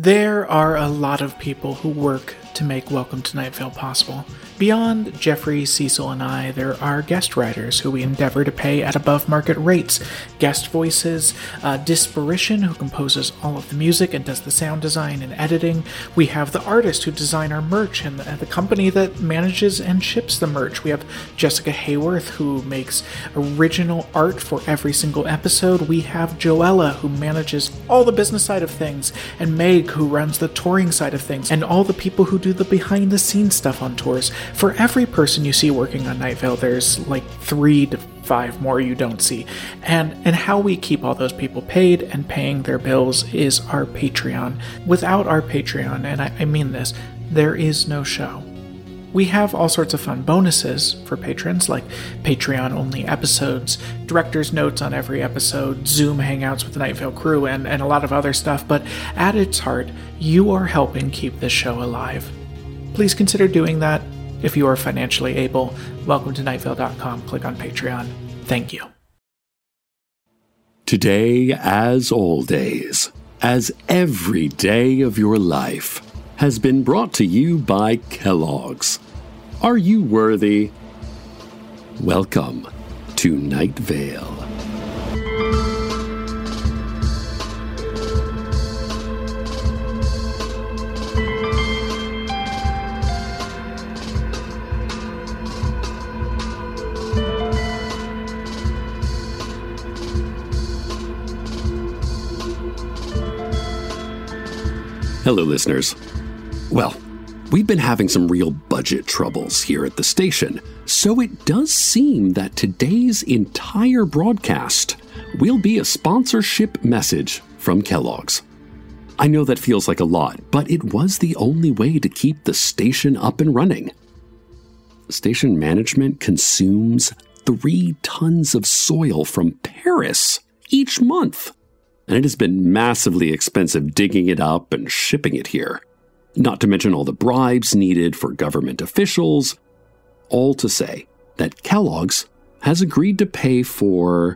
There are a lot of people who work to make Welcome to Night Vale possible. Beyond Jeffrey, Cecil, and I, there are guest writers who we endeavor to pay at above market rates. Guest voices, Disparition, who composes all of the music and does the sound design and editing. We have the artist who design our merch and the company that manages and ships the merch. We have Jessica Hayworth, who makes original art for every single episode. We have Joella, who manages all the business side of things, and Meg, who runs the touring side of things, and all the people who do the behind-the-scenes stuff on tours. For every person you see working on Night Vale, there's like 3 to 5 more you don't see. And how we keep all those people paid and paying their bills is our Patreon. Without our Patreon, and I mean this, there is no show. We have all sorts of fun bonuses for patrons, like Patreon-only episodes, director's notes on every episode, Zoom hangouts with the Night Vale crew, and a lot of other stuff, but at its heart, you are helping keep this show alive. Please consider doing that if you are financially able. Welcome to nightvale.com. Click on Patreon. Thank you. Today, as all days, as every day of your life, has been brought to you by Kellogg's. Are you worthy? Welcome to Night Vale. Hello, listeners. Well, we've been having some real budget troubles here at the station, so it does seem that today's entire broadcast will be a sponsorship message from Kellogg's. I know that feels like a lot, but it was the only way to keep the station up and running. Station management consumes 3 tons of soil from Paris each month, and it has been massively expensive digging it up and shipping it here. Not to mention all the bribes needed for government officials. All to say that Kellogg's has agreed to pay for,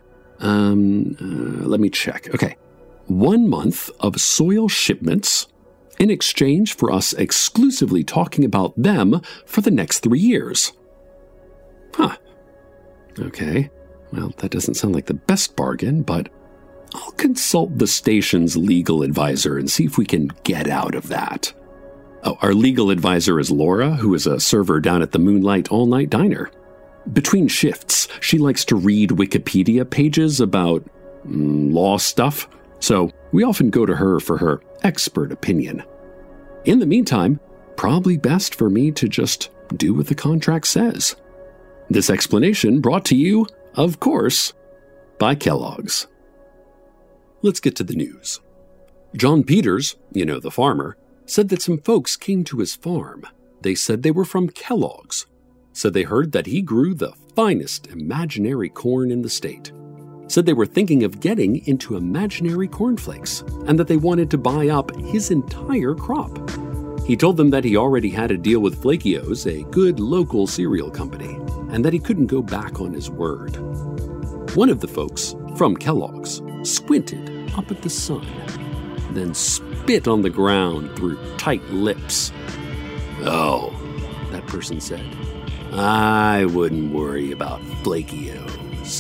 let me check. Okay, 1 month of soil shipments in exchange for us exclusively talking about them for the next 3 years. Huh. Okay, well, that doesn't sound like the best bargain, but I'll consult the station's legal advisor and see if we can get out of that. Oh, our legal advisor is Laura, who is a server down at the Moonlight All-Night Diner. Between shifts, she likes to read Wikipedia pages about law stuff, so we often go to her for her expert opinion. In the meantime, probably best for me to just do what the contract says. This explanation brought to you, of course, by Kellogg's. Let's get to the news. John Peters, the farmer, said that some folks came to his farm. They said they were from Kellogg's. Said they heard that he grew the finest imaginary corn in the state. Said they were thinking of getting into imaginary cornflakes and that they wanted to buy up his entire crop. He told them that he already had a deal with Flakios, a good local cereal company, and that he couldn't go back on his word. One of the folks from Kellogg's squinted up at the sun, then spit on the ground through tight lips. "Oh," that person said, "I wouldn't worry about Flakios."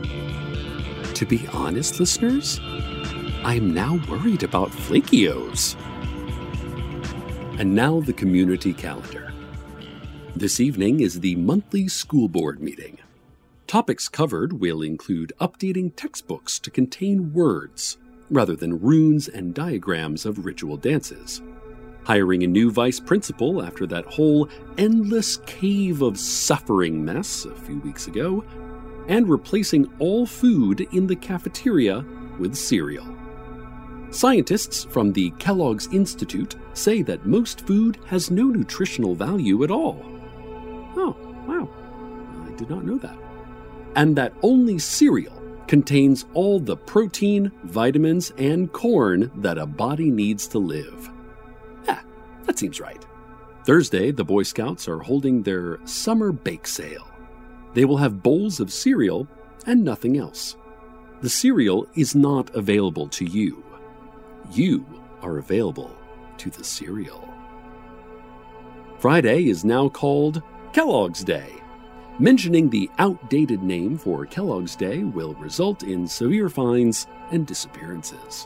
To be honest, listeners, I'm now worried about Flakios. And now the community calendar. This evening is the monthly school board meeting. Topics covered will include updating textbooks to contain words rather than runes and diagrams of ritual dances, hiring a new vice principal after that whole endless cave of suffering mess a few weeks ago, and replacing all food in the cafeteria with cereal. Scientists from the Kellogg's Institute say that most food has no nutritional value at all. Oh, wow. I did not know that. And that only cereal contains all the protein, vitamins, and corn that a body needs to live. That seems right. Thursday, the Boy Scouts are holding their summer bake sale. They will have bowls of cereal and nothing else. The cereal is not available to you. You are available to the cereal. Friday is now called Kellogg's Day. Mentioning the outdated name for Kellogg's Day will result in severe fines and disappearances.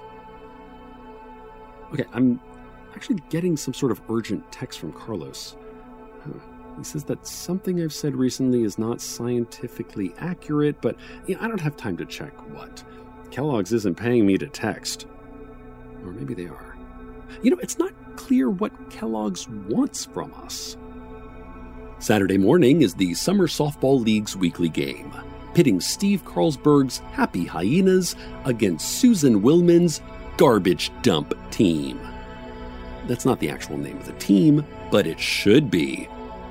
Okay, I'm actually getting some sort of urgent text from Carlos. He says that something I've said recently is not scientifically accurate, but I don't have time to check what. Kellogg's isn't paying me to text. Or maybe they are. It's not clear what Kellogg's wants from us. Saturday morning is the Summer Softball League's weekly game, pitting Steve Carlsberg's Happy Hyenas against Susan Willman's Garbage Dump Team. That's not the actual name of the team, but it should be.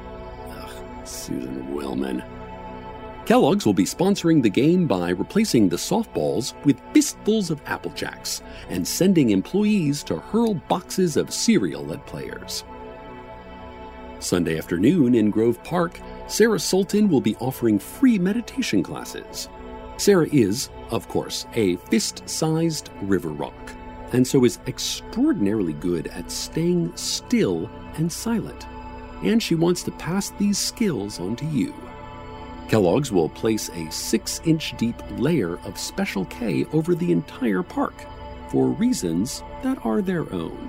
Susan Willman. Kellogg's will be sponsoring the game by replacing the softballs with fistfuls of Apple Jacks and sending employees to hurl boxes of cereal at players. Sunday afternoon in Grove Park, Sarah Sultan will be offering free meditation classes. Sarah is, of course, a fist-sized river rock, and so is extraordinarily good at staying still and silent. And she wants to pass these skills on to you. Kellogg's will place a 6-inch deep layer of Special K over the entire park for reasons that are their own.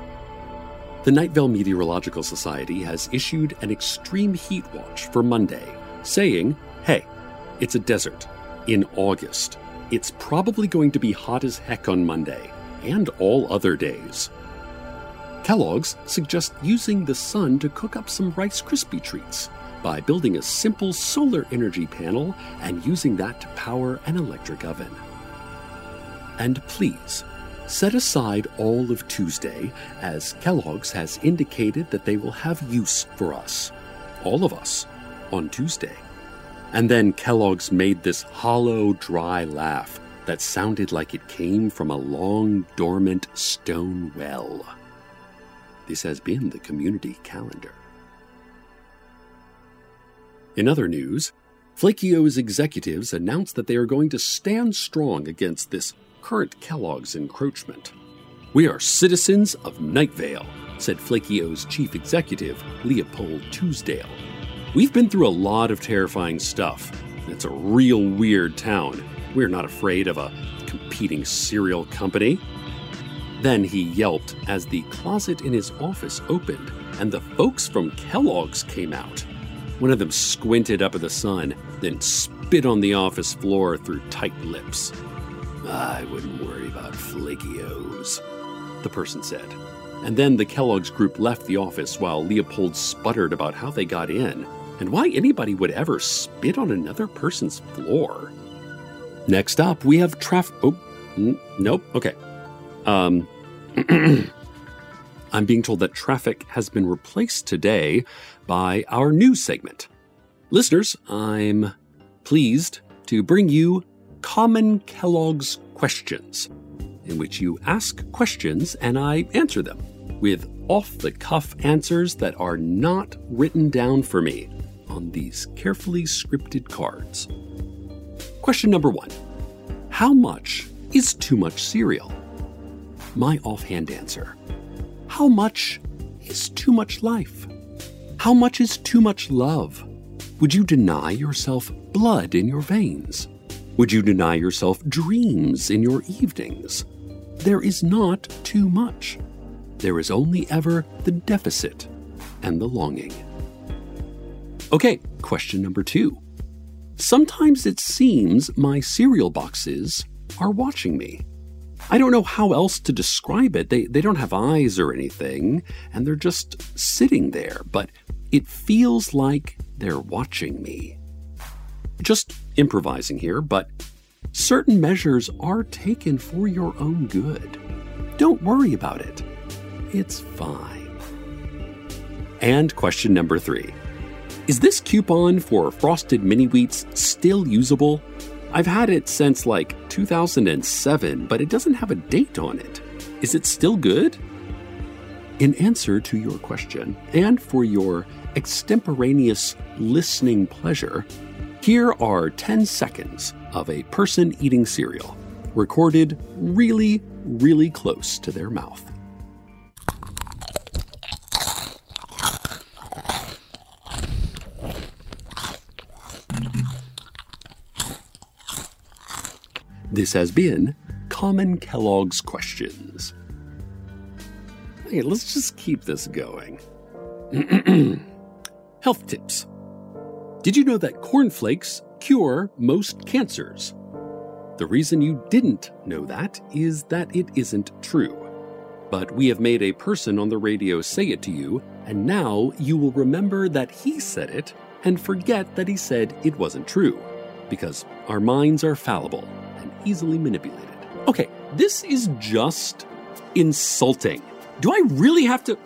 The Night Vale Meteorological Society has issued an extreme heat watch for Monday, saying, hey, it's a desert in August. It's probably going to be hot as heck on Monday and all other days. Kellogg's suggests using the sun to cook up some Rice Krispie treats by building a simple solar energy panel and using that to power an electric oven. And please, set aside all of Tuesday, as Kellogg's has indicated that they will have use for us, all of us, on Tuesday. And then Kellogg's made this hollow, dry laugh that sounded like it came from a long, dormant stone well. This has been the community calendar. In other news, Flakio's executives announced that they are going to stand strong against this current Kellogg's encroachment. We are citizens of Night Vale, said Flakio's chief executive, Leopold Tuesdale. We've been through a lot of terrifying stuff. It's a real weird town. We're not afraid of a competing cereal company. Then he yelped as the closet in his office opened and the folks from Kellogg's came out. One of them squinted up at the sun, then spit on the office floor through tight lips. I wouldn't worry about Flakios, the person said. And then the Kellogg's group left the office while Leopold sputtered about how they got in and why anybody would ever spit on another person's floor. Next up, we have nope, okay. I'm being told that traffic has been replaced today by our news segment. Listeners, I'm pleased to bring you Common Kellogg's Questions, in which you ask questions and I answer them with off-the-cuff answers that are not written down for me on these carefully scripted cards. Question number 1. How much is too much cereal? My offhand answer. How much is too much life? How much is too much love? Would you deny yourself blood in your veins? Would you deny yourself dreams in your evenings? There is not too much. There is only ever the deficit and the longing. Okay, question number 2. Sometimes it seems my cereal boxes are watching me. I don't know how else to describe it. They don't have eyes or anything, and they're just sitting there, but it feels like they're watching me. Just improvising here, but certain measures are taken for your own good. Don't worry about it. It's fine. And question number 3. Is this coupon for Frosted Mini Wheats still usable? I've had it since like 2007, but it doesn't have a date on it. Is it still good? In answer to your question, and for your extemporaneous listening pleasure, here are 10 seconds of a person eating cereal, recorded really, really close to their mouth. This has been Common Kellogg's Questions. Okay, let's just keep this going. Health tips. Did you know that cornflakes cure most cancers? The reason you didn't know that is that it isn't true. But we have made a person on the radio say it to you, and now you will remember that he said it and forget that he said it wasn't true, because our minds are fallible and easily manipulated. Okay, this is just insulting. Do I really have to...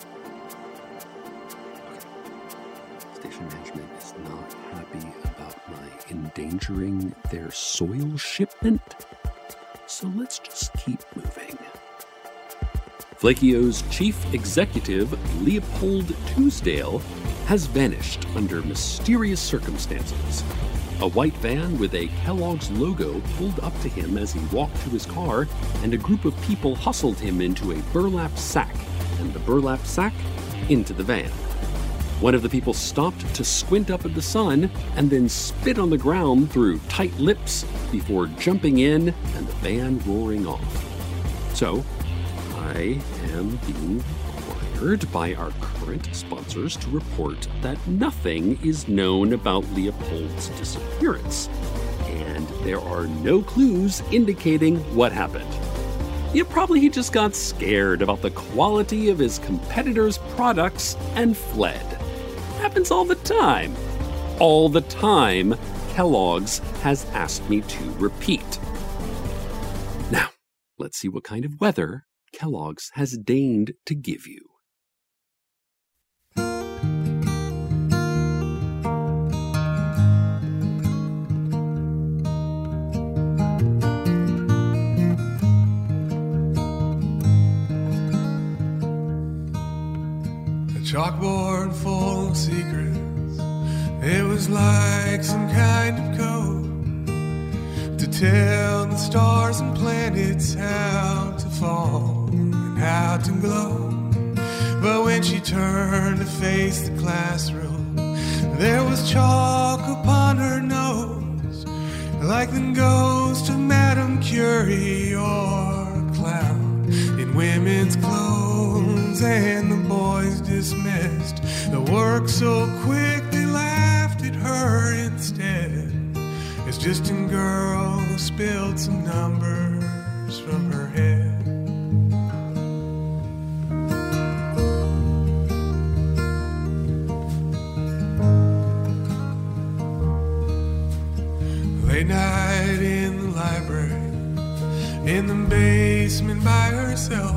Station management is not happy about my endangering their soil shipment, so let's just keep moving. Flakio's chief executive, Leopold Tuesdale, has vanished under mysterious circumstances. A white van with a Kellogg's logo pulled up to him as he walked to his car, and a group of people hustled him into a burlap sack, and the burlap sack into the van. One of the people stopped to squint up at the sun and then spit on the ground through tight lips before jumping in and the van roaring off. So, I am being required by our current sponsors to report that nothing is known about Leopold's disappearance, and there are no clues indicating what happened. Probably he just got scared about the quality of his competitors' products and fled. Happens all the time. All the time, Kellogg's has asked me to repeat. Now, let's see what kind of weather Kellogg's has deigned to give you. A chalkboard full of secrets. It was like some kind of code to tell the stars and planets how to fall and how to glow. But when she turned to face the classroom, there was chalk upon her nose, like the ghost of Madame Curie or a clown in women's clothes. And the boys dismissed the work so quick they laughed at her instead. It's just a girl who spilled some numbers from her head. Late night in the library, in the basement by herself,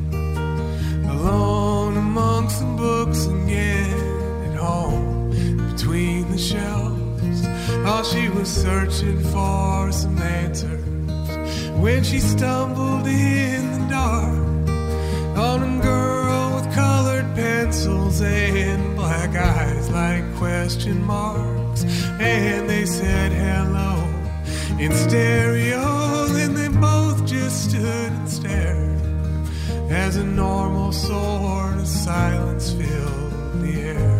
alone amongst the books again, at home between the shelves. While she was searching for some answers, when she stumbled in the dark on a girl with colored pencils and black eyes like question marks. And they said hello in stereo, then they both just stood and stared as a normal sort of silence filled the air.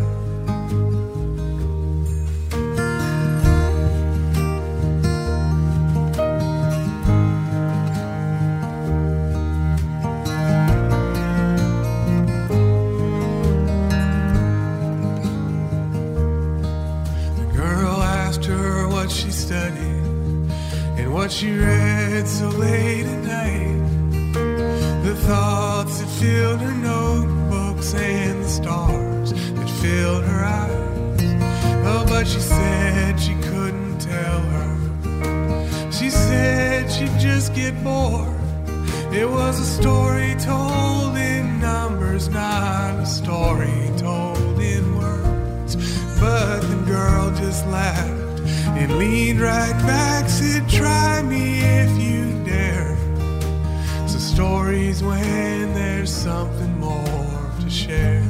She studied and what she read so late at night, the thoughts that filled her notebooks and the stars that filled her eyes. Oh, but she said she couldn't tell her. She said she'd just get bored. It was a story told in numbers, not a story told in words. But the girl just laughed and leaned right back, said, try me if you dare. So stories when there's something more to share.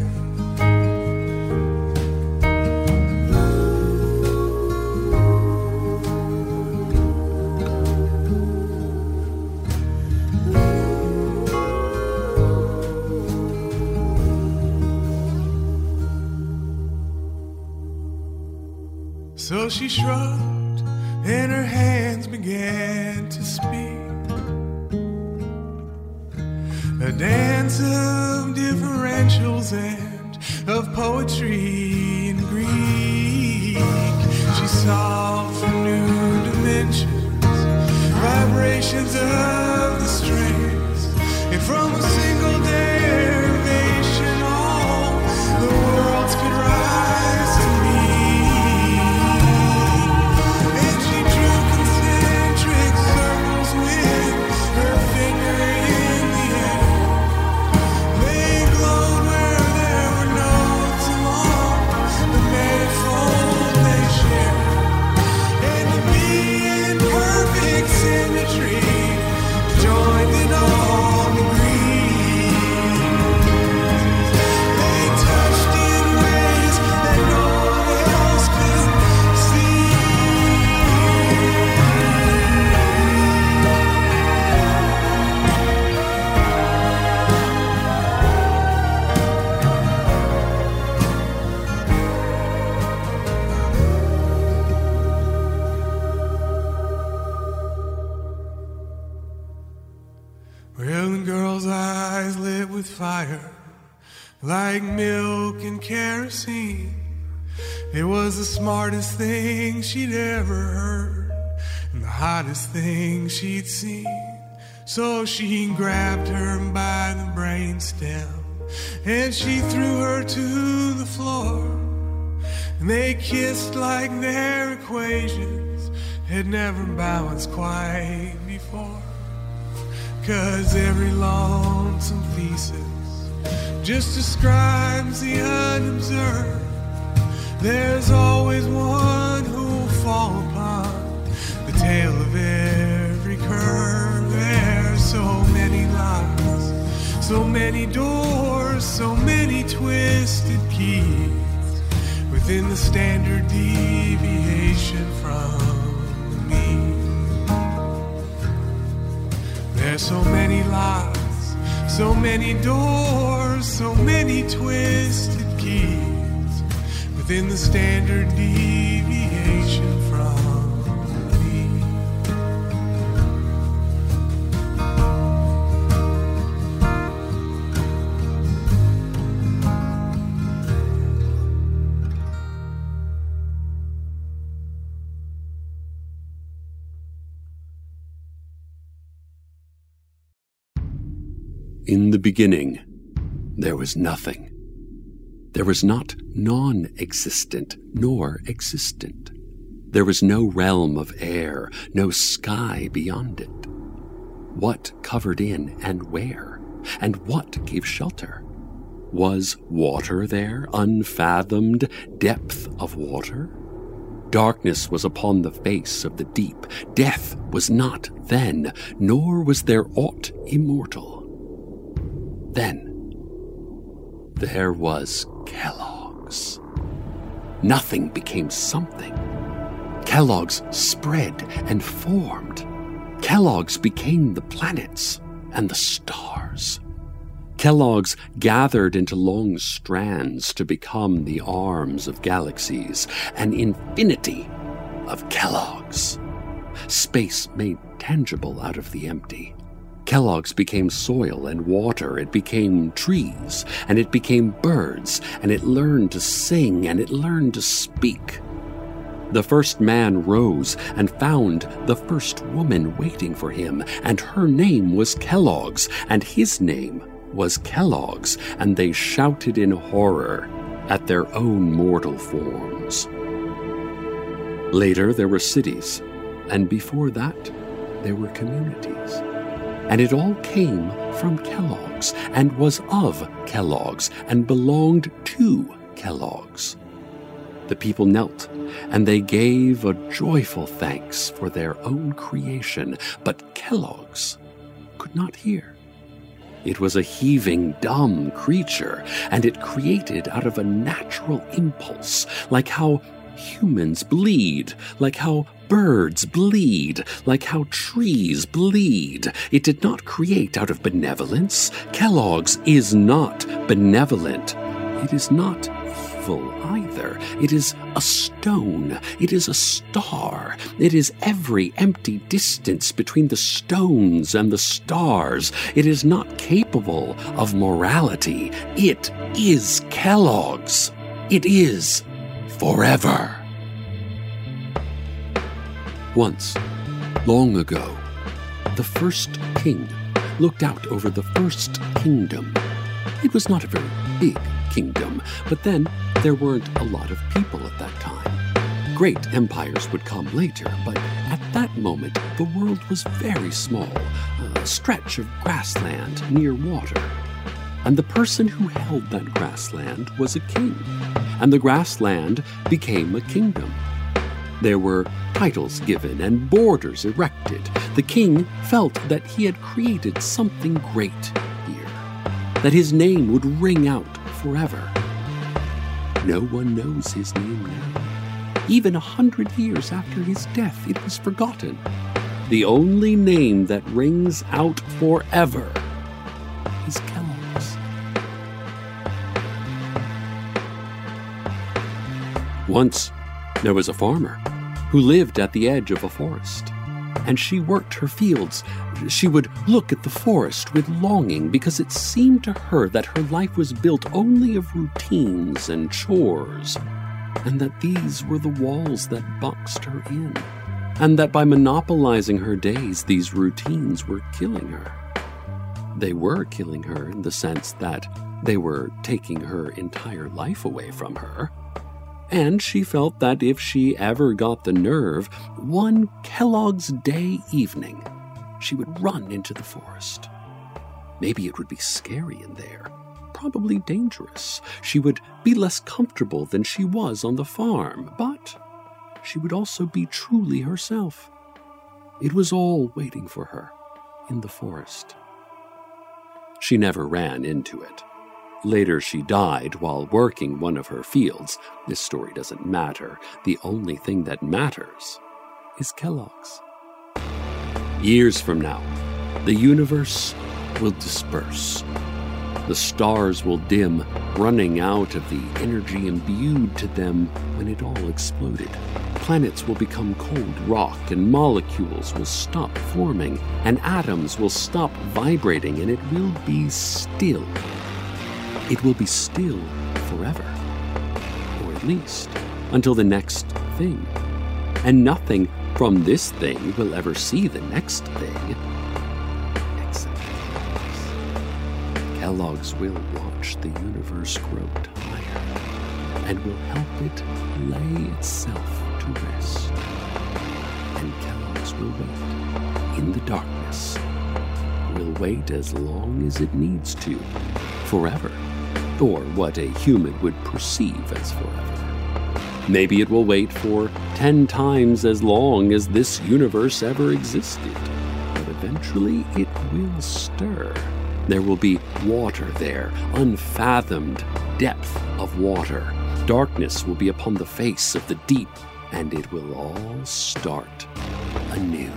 So she shrugged and her hands began to speak. A dance of differentials and of poetry in Greek. She sought for new dimensions, vibrations of the strings, and from a single derivation all the worlds could rise to meet. And she drew concentric circles with her finger in the air. They glowed where there were notes along the manifold they shared. And to be in perfect symmetry, joined in all degrees. They touched in ways that no one else could see. Well, the girl's eyes lit with fire, like milk and kerosene. It was the smartest thing she'd ever heard, and the hottest thing she'd seen. So she grabbed her by the brainstem, and she threw her to the floor. And they kissed like their equations had never balanced quite before. 'Cause every lonesome thesis just describes the unobserved. There's always one who'll fall upon the tail of every curve. There's so many locks, so many doors, so many twisted keys within the standard deviation from the mean. There's so many locks, so many doors, so many twisted keys within the standard deviation from me. In the beginning, there was nothing. There was not non-existent nor existent. There was no realm of air, no sky beyond it. What covered in and where? And what gave shelter? Was water there, unfathomed depth of water? Darkness was upon the face of the deep. Death was not then, nor was there aught immortal. Then, there was Kellogg's. Nothing became something. Kellogg's spread and formed. Kellogg's became the planets and the stars. Kellogg's gathered into long strands to become the arms of galaxies, an infinity of Kellogg's. Space made tangible out of the empty. Kellogg's became soil and water, it became trees, and it became birds, and it learned to sing, and it learned to speak. The first man rose and found the first woman waiting for him, and her name was Kellogg's, and his name was Kellogg's, and they shouted in horror at their own mortal forms. Later there were cities, and before that there were communities. And it all came from Kellogg's, and was of Kellogg's, and belonged to Kellogg's. The people knelt, and they gave a joyful thanks for their own creation, but Kellogg's could not hear. It was a heaving, dumb creature, and it created out of a natural impulse, like how humans bleed, like how birds bleed, like how trees bleed. It did not create out of benevolence. Kellogg's is not benevolent. It is not truthful either. It is a stone. It is a star. It is every empty distance between the stones and the stars. It is not capable of morality. It is Kellogg's. It is forever. Once, long ago, the first king looked out over the first kingdom. It was not a very big kingdom, but then there weren't a lot of people at that time. Great empires would come later, but at that moment the world was very small, a stretch of grassland near water. And the person who held that grassland was a king, and the grassland became a kingdom. There were titles given and borders erected. The king felt that he had created something great here, that his name would ring out forever. No one knows his name now. Even 100 years after his death, it was forgotten. The only name that rings out forever is Kellogg's. Once, there was a farmer who lived at the edge of a forest, and she worked her fields. She would look at the forest with longing because it seemed to her that her life was built only of routines and chores, and that these were the walls that boxed her in, and that by monopolizing her days, these routines were killing her. They were killing her in the sense that they were taking her entire life away from her. And she felt that if she ever got the nerve, one Kellogg's Day evening, she would run into the forest. Maybe it would be scary in there, probably dangerous. She would be less comfortable than she was on the farm, but she would also be truly herself. It was all waiting for her in the forest. She never ran into it. Later, she died while working one of her fields. This story doesn't matter. The only thing that matters is Kellogg's. Years from now, the universe will disperse. The stars will dim, running out of the energy imbued to them when it all exploded. Planets will become cold rock, and molecules will stop forming, and atoms will stop vibrating, and it will be still. It will be still forever, or at least until the next thing. And nothing from this thing will ever see the next thing, except Kellogg's. Kellogg's will watch the universe grow tired, and will help it lay itself to rest. And Kellogg's will wait in the darkness, will wait as long as it needs to, forever. Or what a human would perceive as forever. Maybe it will wait for 10 times as long as this universe ever existed. But eventually it will stir. There will be water there, unfathomed depth of water. Darkness will be upon the face of the deep, and it will all start anew.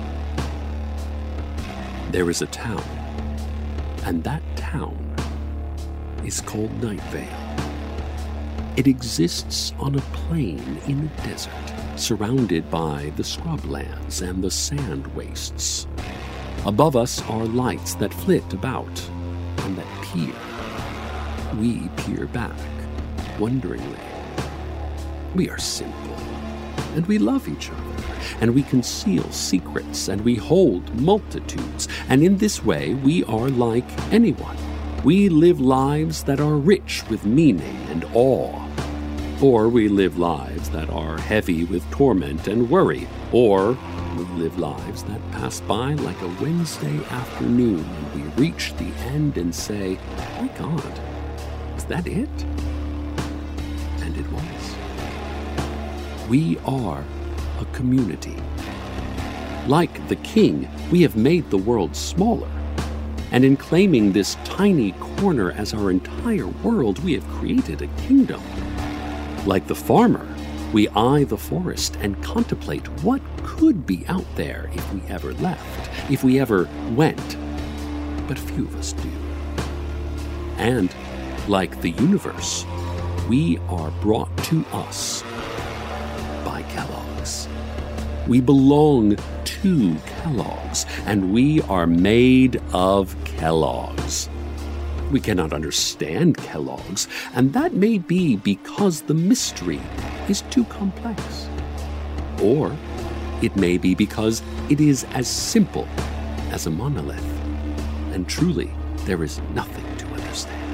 There is a town, and that town is called Nightvale. It exists on a plain in a desert, surrounded by the scrublands and the sand wastes. Above us are lights that flit about and that peer. We peer back, wonderingly. We are simple, and we love each other, and we conceal secrets, and we hold multitudes, and in this way we are like anyone. We live lives that are rich with meaning and awe. Or we live lives that are heavy with torment and worry. Or we live lives that pass by like a Wednesday afternoon and we reach the end and say, "My God, is that it?" And it was. We are a community. Like the king, we have made the world smaller. And in claiming this tiny corner as our entire world, we have created a kingdom. Like the farmer, we eye the forest and contemplate what could be out there if we ever left, if we ever went. But few of us do. And like the universe, we are brought to us by Kellogg's. We belong to Kellogg's, and we are made of Kellogg's. We cannot understand Kellogg's, and that may be because the mystery is too complex. Or it may be because it is as simple as a monolith, and truly there is nothing to understand.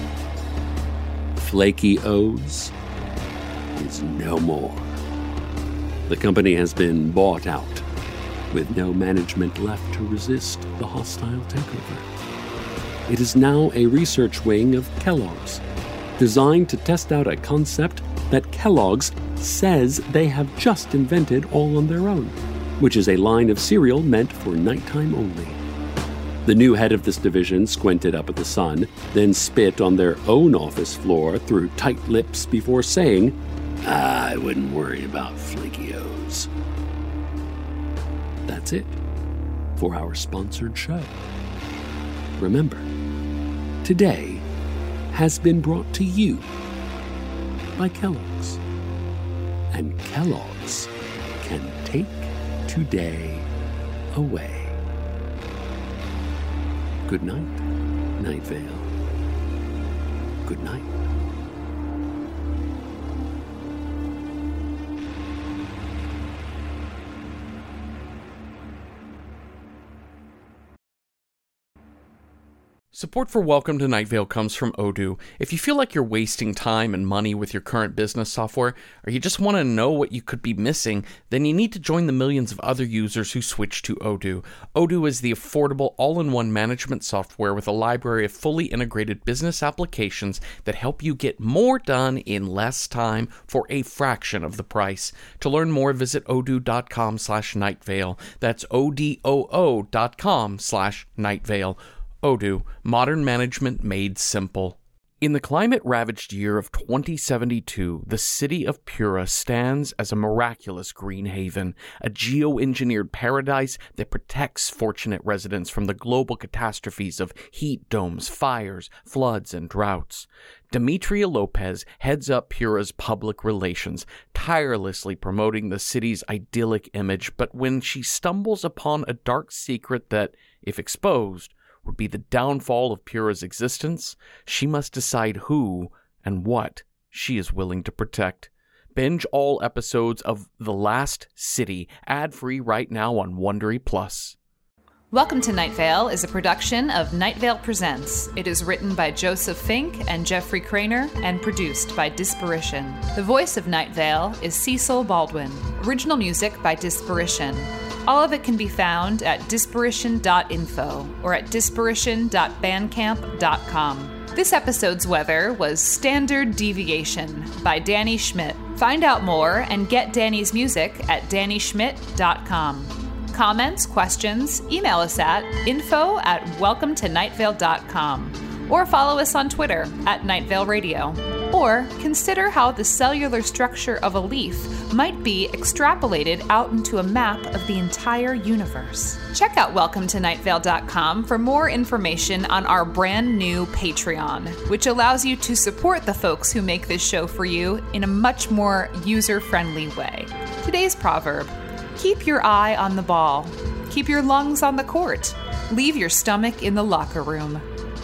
Flaky O's is no more. The company has been bought out, with no management left to resist the hostile takeover. It is now a research wing of Kellogg's, designed to test out a concept that Kellogg's says they have just invented all on their own, which is a line of cereal meant for nighttime only. The new head of this division squinted up at the sun, then spit on their own office floor through tight lips before saying, "I wouldn't worry about Flaky O's." That's it for our sponsored show. Remember, today has been brought to you by Kellogg's. And Kellogg's can take today away. Good night, Night Vale. Good night. Support for Welcome to Night Vale comes from Odoo. If you feel like you're wasting time and money with your current business software, or you just want to know what you could be missing, then you need to join the millions of other users who switch to Odoo. Odoo is the affordable all-in-one management software with a library of fully integrated business applications that help you get more done in less time for a fraction of the price. To learn more, visit odoo.com/nightvale. That's odoo.com/nightvale. Odoo, modern management made simple. In the climate-ravaged year of 2072, the city of Pura stands as a miraculous green haven, a geo-engineered paradise that protects fortunate residents from the global catastrophes of heat domes, fires, floods, and droughts. Demetria Lopez heads up Pura's public relations, tirelessly promoting the city's idyllic image, but when she stumbles upon a dark secret that, if exposed, would be the downfall of Pura's existence, she must decide who and what she is willing to protect. Binge all episodes of The Last City, ad-free right now on Wondery Plus. Welcome to Night Vale is a production of Night Vale Presents. It is written by Joseph Fink and Jeffrey Craner and produced by Disparition. The voice of Night Vale is Cecil Baldwin. Original music by Disparition. All of it can be found at disparition.info or at disparition.bandcamp.com. This episode's weather was Standard Deviation by Danny Schmidt. Find out more and get Danny's music at dannyschmidt.com. Comments, questions, email us at info@welcometonightvale.com or follow us on Twitter at Night Vale Radio. Or consider how the cellular structure of a leaf might be extrapolated out into a map of the entire universe. Check out welcometonightvale.com for more information on our brand new Patreon, which allows you to support the folks who make this show for you in a much more user-friendly way. Today's proverb: keep your eye on the ball. Keep your lungs on the court. Leave your stomach in the locker room.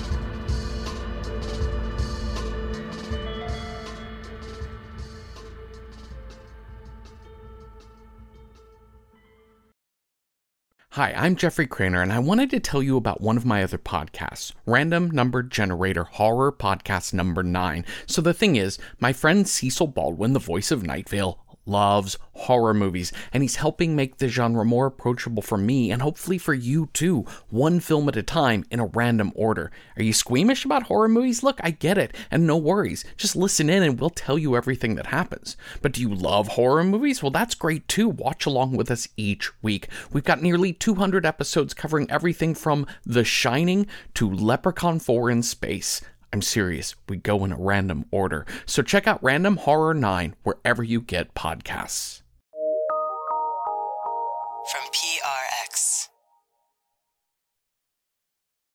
Hi, I'm Jeffrey Craner, and I wanted to tell you about one of my other podcasts, Random Number Generator Horror Podcast number 9. So the thing is, my friend Cecil Baldwin, the voice of Night Vale, loves horror movies, and he's helping make the genre more approachable for me and hopefully for you too, one film at a time in a random order. Are you squeamish about horror movies? Look, I get it, and no worries. Just listen in and we'll tell you everything that happens. But do you love horror movies? Well, that's great too. Watch along with us each week. We've got nearly 200 episodes covering everything from The Shining to Leprechaun 4 in Space. I'm serious, we go in a random order. So check out Random Horror 9 wherever you get podcasts.